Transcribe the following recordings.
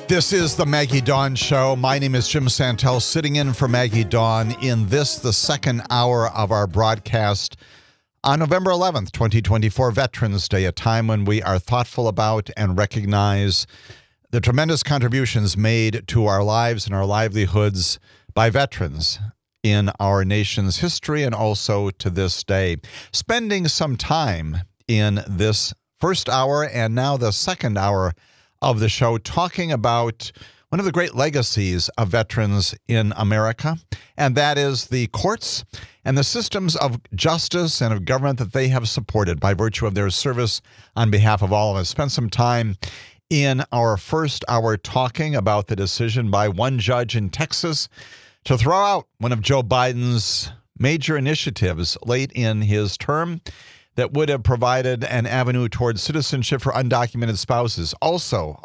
This is the Maggie Dawn Show. My name is Jim Santel, sitting in for Maggie Dawn in this, the second hour of our broadcast on November 11th, 2024, Veterans Day, a time when we are thoughtful about and recognize the tremendous contributions made to our lives and our livelihoods by veterans in our nation's history and also to this day. Spending some time in this first hour and now the second hour of the show talking about one of the great legacies of veterans in America, and that is the courts and the systems of justice and of government that they have supported by virtue of their service on behalf of all of us. Spent some time in our first hour talking about the decision by one judge in Texas to throw out one of Joe Biden's major initiatives late in his term that would have provided an avenue towards citizenship for undocumented spouses. Also,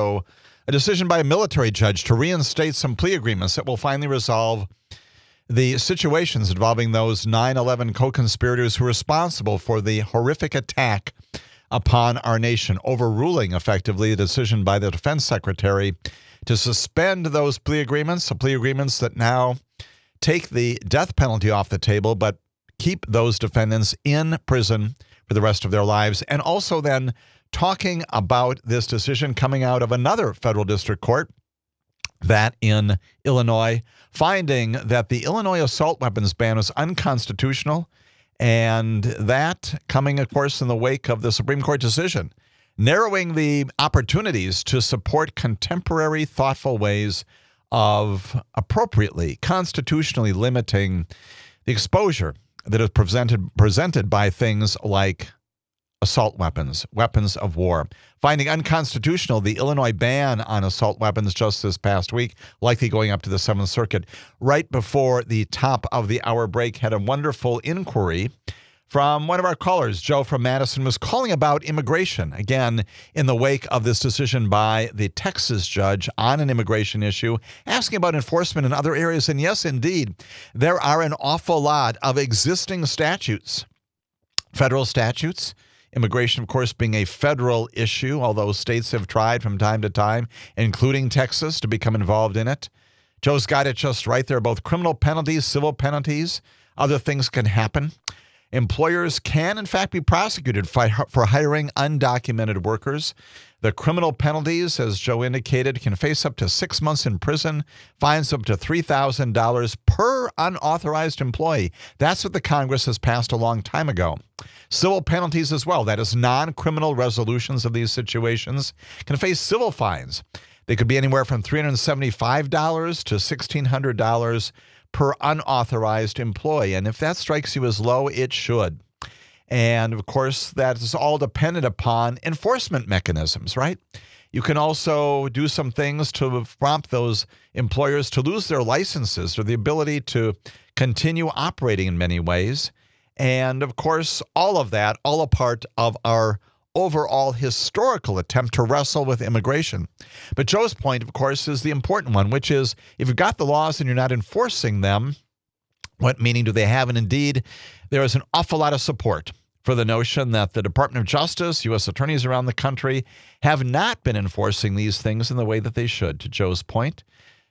a decision by a military judge to reinstate some plea agreements that will finally resolve the situations involving those 9/11 co-conspirators who were responsible for the horrific attack upon our nation, overruling effectively the decision by the defense secretary to suspend those plea agreements, the plea agreements that now take the death penalty off the table, but keep those defendants in prison for the rest of their lives. And also then talking about this decision coming out of another federal district court, that in Illinois, finding that the Illinois assault weapons ban was unconstitutional, and that coming, of course, in the wake of the Supreme Court decision, narrowing the opportunities to support contemporary, thoughtful ways of appropriately, constitutionally limiting the exposure that is presented by things like assault weapons, weapons of war. Finding unconstitutional the Illinois ban on assault weapons just this past week, likely going up to the Seventh Circuit. Right before the top of the hour break, had a wonderful inquiry from one of our callers. Joe from Madison was calling about immigration, again, in the wake of this decision by the Texas judge on an immigration issue, asking about enforcement in other areas. And yes, indeed, there are an awful lot of existing statutes, federal statutes, immigration, of course, being a federal issue, although states have tried from time to time, including Texas, to become involved in it. Joe's got it just right. There are both criminal penalties, civil penalties. Other things can happen. Employers can, in fact, be prosecuted for hiring undocumented workers. The criminal penalties, as Joe indicated, can face up to 6 months in prison, fines up to $3,000 per unauthorized employee. That's what the Congress has passed a long time ago. Civil penalties as well, that is non-criminal resolutions of these situations, can face civil fines. They could be anywhere from $375 to $1,600 per unauthorized employee. And if that strikes you as low, it should. And of course, that is all dependent upon enforcement mechanisms, right? You can also do some things to prompt those employers to lose their licenses or the ability to continue operating in many ways. And of course, all of that, all a part of our overall historical attempt to wrestle with immigration. But Joe's point, of course, is the important one, which is if you've got the laws and you're not enforcing them, what meaning do they have? And indeed, there is an awful lot of support for the notion that the Department of Justice, U.S. attorneys around the country have not been enforcing these things in the way that they should. To Joe's point,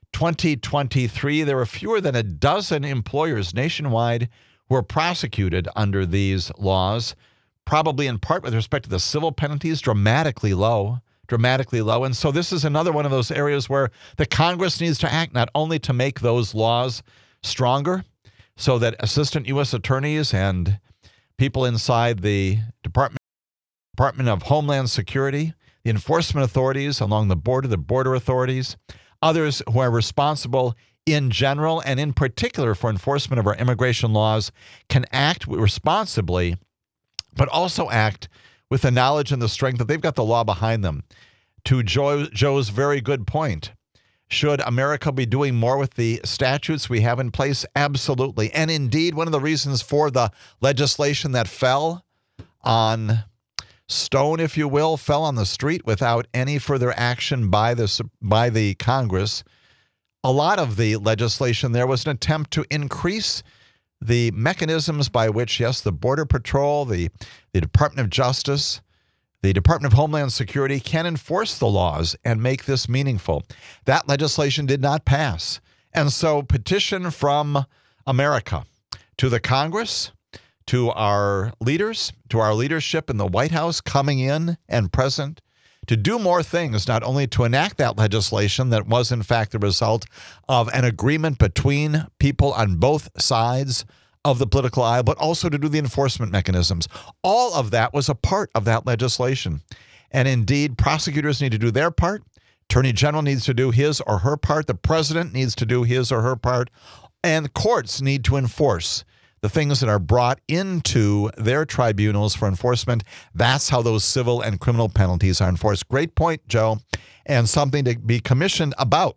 2023, there were fewer than a dozen employers nationwide who were prosecuted under these laws, probably in part with respect to the civil penalties, dramatically low. And so this is another one of those areas where the Congress needs to act, not only to make those laws stronger so that assistant U.S. attorneys and people inside the Department of Homeland Security, the enforcement authorities along the border authorities, others who are responsible in general and in particular for enforcement of our immigration laws can act responsibly, but also act with the knowledge and the strength that they've got the law behind them. To Joe's very good point, should America be doing more with the statutes we have in place? Absolutely. And indeed, one of the reasons for the legislation that fell on stone, if you will, fell on the street without any further action by the Congress, a lot of the legislation there was an attempt to increase the mechanisms by which, yes, the Border Patrol, the Department of Justice, The Department of Homeland Security can enforce the laws and make this meaningful. That legislation did not pass. And so petition from America to the Congress, to our leaders, to our leadership in the White House coming in and present, to do more things, not only to enact that legislation that was in fact the result of an agreement between people on both sides of the political aisle, but also to do the enforcement mechanisms. All of that was a part of that legislation. And indeed, prosecutors need to do their part. Attorney General needs to do his or her part. The president needs to do his or her part. And courts need to enforce the things that are brought into their tribunals for enforcement. That's how those civil and criminal penalties are enforced. Great point, Joe, and something to be commissioned about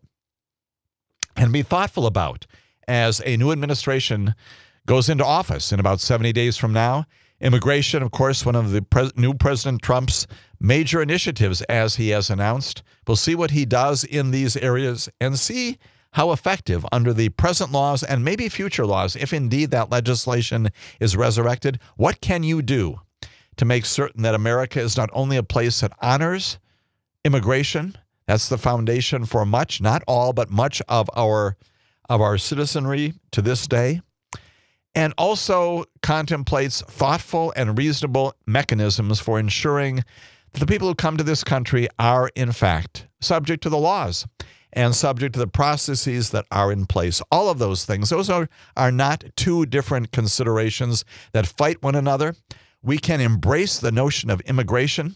and be thoughtful about as a new administration goes into office in about 70 days from now. Immigration, of course, one of the new President Trump's major initiatives, as he has announced. We'll see what he does in these areas and see how effective under the present laws and maybe future laws, if indeed that legislation is resurrected. What can you do to make certain that America is not only a place that honors immigration? That's the foundation for much, not all, but much of our citizenry to this day. And also contemplates thoughtful and reasonable mechanisms for ensuring that the people who come to this country are, in fact, subject to the laws and subject to the processes that are in place. All of those things, those are not two different considerations that fight one another. We can embrace the notion of immigration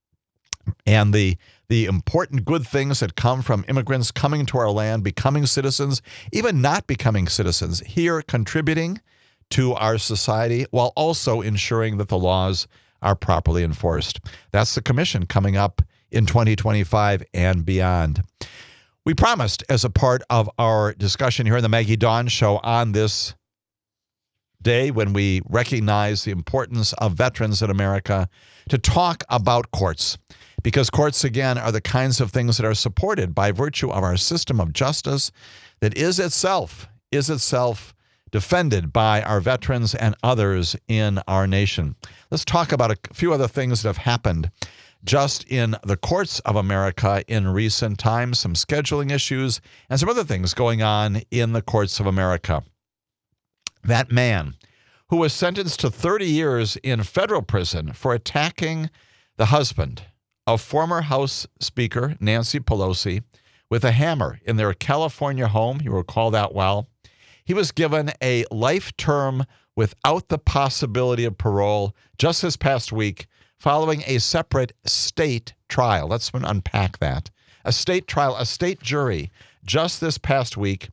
and the important good things that come from immigrants coming to our land, becoming citizens, even not becoming citizens, here contributing to our society while also ensuring that the laws are properly enforced. That's the commission coming up in 2025 and beyond. We promised, as a part of our discussion here in the Maggie Dawn Show on this day when we recognize the importance of veterans in America, to talk about courts. Because courts, again, are the kinds of things that are supported by virtue of our system of justice that is itself defended by our veterans and others in our nation. Let's talk about a few other things that have happened just in the courts of America in recent times, some scheduling issues, and some other things going on in the courts of America. That man who was sentenced to 30 years in federal prison for attacking the husband of former House Speaker Nancy Pelosi with a hammer in their California home, you recall that well. He was given a life term without the possibility of parole just this past week following a separate state trial. Let's unpack that. A state trial, a state jury just this past week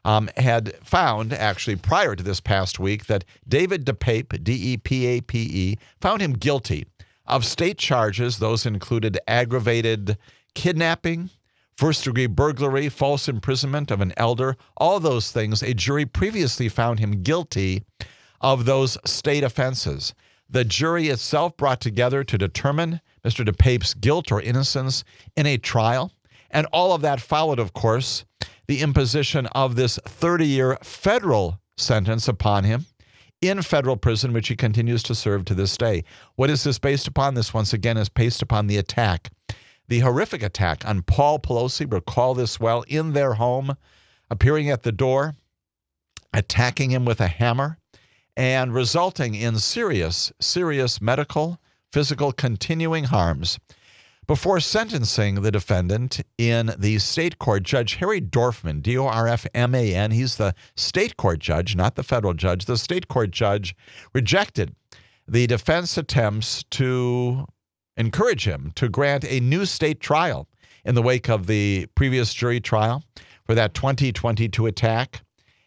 had found, actually prior to this past week, that David DePape, D-E-P-A-P-E, found him guilty of state charges. Those included aggravated kidnapping, first-degree burglary, false imprisonment of an elder, all those things. A jury previously found him guilty of those state offenses. The jury itself brought together to determine Mr. DePape's guilt or innocence in a trial. And all of that followed, of course, the imposition of this 30-year federal sentence upon him in federal prison, which he continues to serve to this day. What is this based upon? This, once again, is based upon the attack, the horrific attack on Paul Pelosi, recall this well, in their home, appearing at the door, attacking him with a hammer, and resulting in serious medical, physical, continuing harms. Before sentencing the defendant in the state court, Judge Harry Dorfman, D-O-R-F-M-A-N, he's the state court judge, not the federal judge. The state court judge rejected the defense attempts to encourage him to grant a new state trial in the wake of the previous jury trial for that 2022 attack,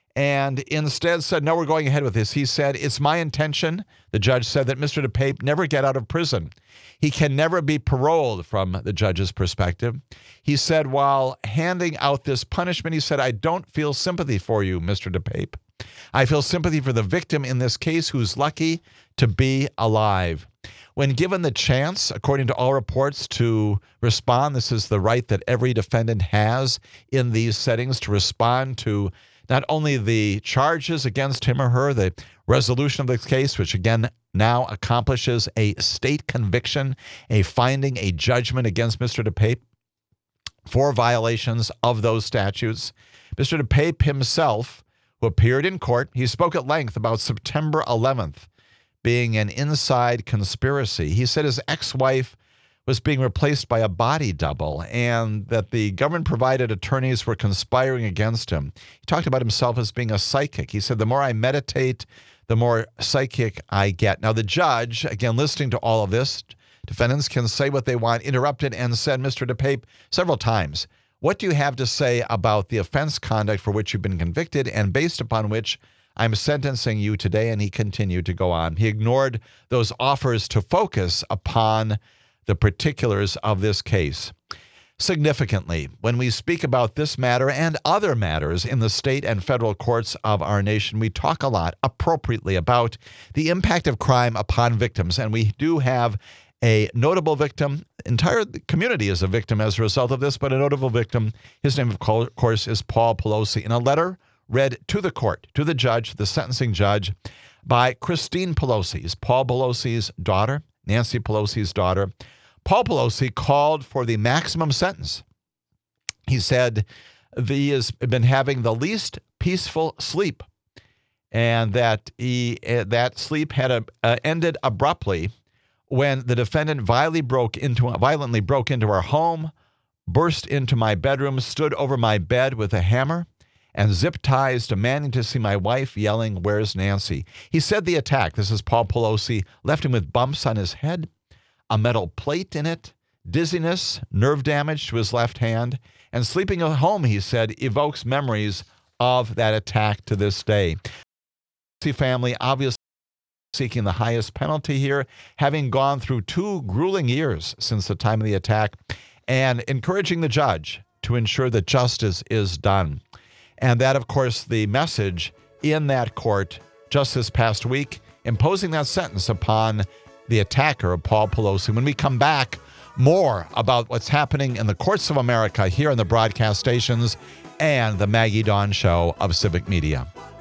and instead said, no, we're going ahead with this. He said, it's my intention, the judge said, that Mr. DePape never get out of prison. He can never be paroled from the judge's perspective. He said, while handing out this punishment, he said, I don't feel sympathy for you, Mr. DePape. I feel sympathy for the victim in this case who's lucky to be alive. When given the chance, according to all reports, to respond, this is the right that every defendant has in these settings, to respond to not only the charges against him or her, the resolution of the case, which again, now accomplishes a state conviction, a finding, a judgment against Mr. DePape for violations of those statutes. Mr. DePape himself, who appeared in court, he spoke at length about September 11th being an inside conspiracy. He said his ex-wife was being replaced by a body double and that the government-provided attorneys were conspiring against him. He talked about himself as being a psychic. He said, the more I meditate, the more psychic I get. Now, the judge, again, listening to all of this, defendants can say what they want, interrupted and said, Mr. DePape, several times, what do you have to say about the offense conduct for which you've been convicted and based upon which I'm sentencing you today? And he continued to go on. He ignored those offers to focus upon the particulars of this case. Significantly, when we speak about this matter and other matters in the state and federal courts of our nation, we talk a lot appropriately about the impact of crime upon victims. And we do have a notable victim. Entire community is a victim as a result of this, but a notable victim, his name, of course, is Paul Pelosi. In a letter read to the court, to the judge, the sentencing judge, by Christine Pelosi, Paul Pelosi's daughter, Nancy Pelosi's daughter, Paul Pelosi called for the maximum sentence. He said he has been having the least peaceful sleep and that that sleep had ended abruptly when the defendant violently broke into our home, burst into my bedroom, stood over my bed with a hammer, and zip ties, demanding to see my wife, yelling, "Where's Nancy?" He said the attack, this is Paul Pelosi, left him with bumps on his head, a metal plate in it, dizziness, nerve damage to his left hand, and sleeping at home, he said, evokes memories of that attack to this day. The family obviously seeking the highest penalty here, having gone through 2 grueling years since the time of the attack, and encouraging the judge to ensure that justice is done. And that, of course, the message in that court just this past week, imposing that sentence upon the attacker of Paul Pelosi. When we come back, more about what's happening in the courts of America here on the broadcast stations and the Maggie Dawn Show of Civic Media.